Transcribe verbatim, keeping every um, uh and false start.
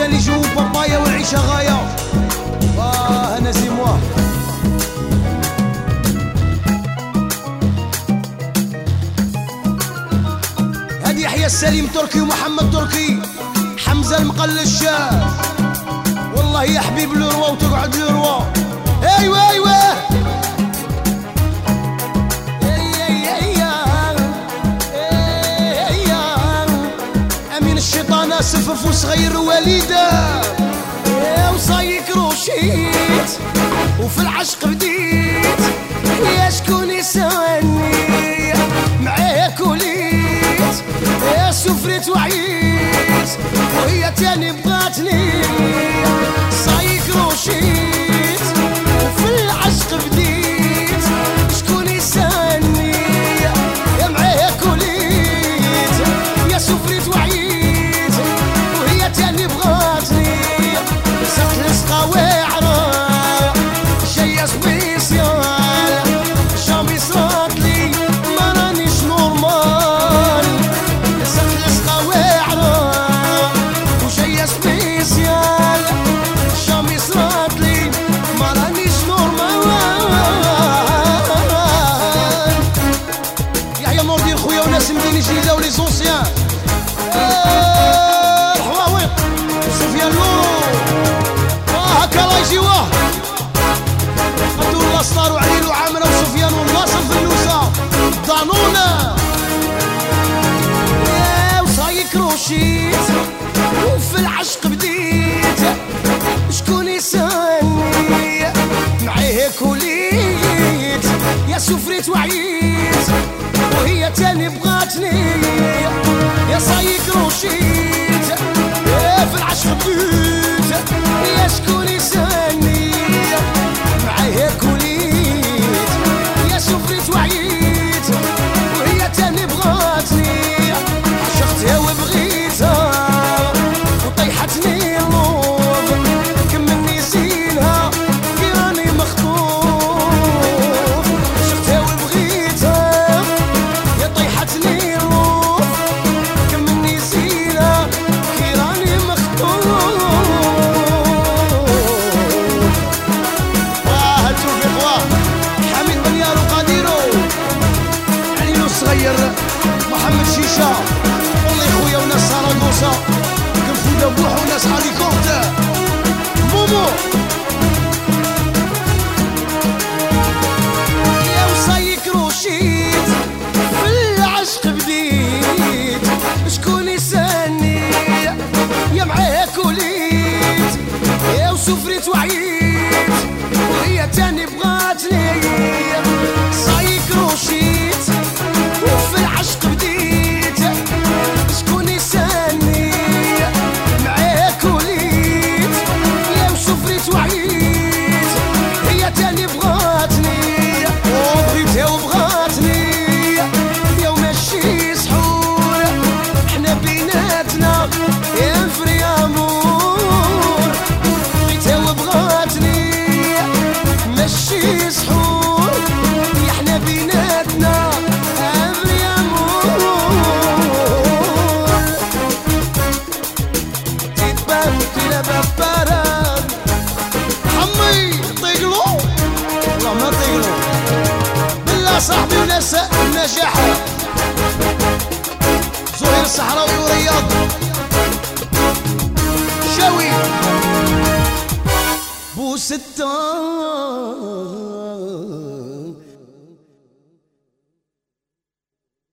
اللي جو بابايا والعيشه غايه. واه انا زي موا هادي يحيى السليم تركي ومحمد تركي، حمزه المقلش والله يا حبيب لوروا وتقعد لوروا. ايوا ايوا الشيطان سفف وصغير وليده وصايك روشيت وفي العشق بديت يا شكون يساني معاك وليت يا سفرت وعيت وهي تاني بغاتني صايك روشيت وفي العشق بديت شكون يساني يا معاك وليت يا سفرت وعيت تاني بغاتني سقت لصقة واعرة جاية سبيسيال جامي صراتلي ما رانيش نورمال. سقت لصقة واعرة وجاية سبيسيال جامي صراتلي ما رانيش نورمال. يحيى نور ديال خويا وناس مدينة جديدة ولي زونسيان سفيان لورو هكا الله يجيوه عبدو الله صنار وعليل وعامرة وسفيان والناصر في النوسة ضانونا وصايك روشيت وفي العشق بديت شكون يساني معايا كوليت يا سفريت وعيت وهي تاني بغاتني يا صايك روشيت في العشق بديت يا شكون يساني معايا كوليت يا سفريت وعيت وهي تاني بغاتني عشقتها وبغيتها وطيحتني اللوظ كملني زينها كي راني مخطوف. عشقتها وبغيتها يا طيحتني اللوظ كملني زينها كي راني صغير محمد شيشة والله خويا وناس ساراغوسا كنفودا بوح وناس هاليكوبتر مومو يا وصايك روشيت في العشق بديت شكون يساني يا معاك وليت يا وسفريت وعيت وهي تاني بغاتني صايك روشيت وفي العشق بديت شكون يساني معاك وليت يا وسفريت وعيت هي تاني بغاتني وبغيتها وبغاتني يا وماشي سحور حنا بيناتنا يا فري امور. بغيتها وبغاتني ماشي سحور يا حنا بيناتنا صاحبي وناس النجاح زهير الصحراوي ورياض شاوي بوستان